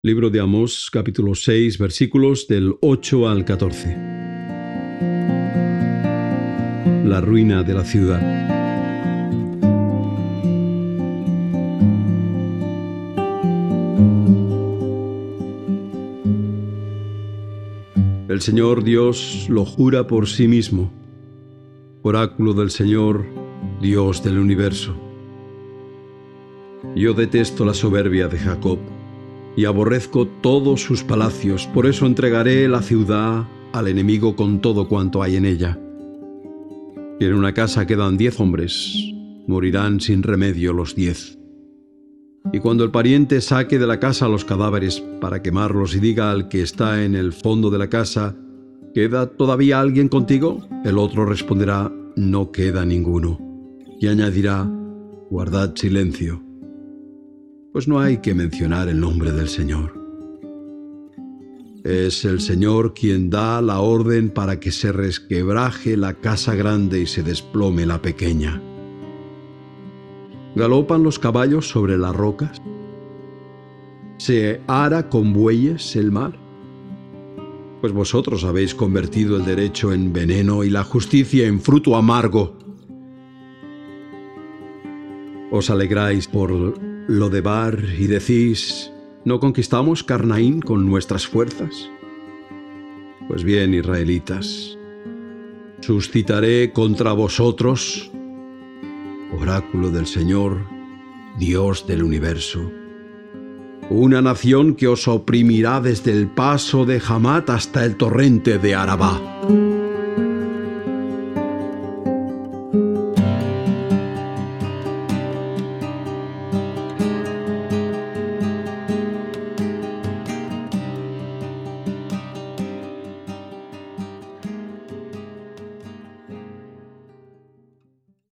Libro de Amós, capítulo 6, versículos del 8 al 14. La ruina de la ciudad. El Señor Dios lo jura por sí mismo, oráculo del Señor, Dios del universo. Yo detesto la soberbia de Jacob y aborrezco todos sus palacios, por eso entregaré la ciudad al enemigo con todo cuanto hay en ella. Y en una casa quedan 10 hombres, morirán sin remedio los 10. Y cuando el pariente saque de la casa los cadáveres para quemarlos y diga al que está en el fondo de la casa, ¿queda todavía alguien contigo? El otro responderá, no queda ninguno. Y añadirá, guardad silencio, pues no hay que mencionar el nombre del Señor. Es el Señor quien da la orden para que se resquebraje la casa grande y se desplome la pequeña. ¿Galopan los caballos sobre las rocas? ¿Se ara con bueyes el mar? Pues vosotros habéis convertido el derecho en veneno y la justicia en fruto amargo. Os alegráis por Lodebar y decís, ¿no conquistamos Carnaín con nuestras fuerzas? Pues bien, israelitas, suscitaré contra vosotros, oráculo del Señor, Dios del universo, una nación que os oprimirá desde el paso de Hamat hasta el torrente de Arabá.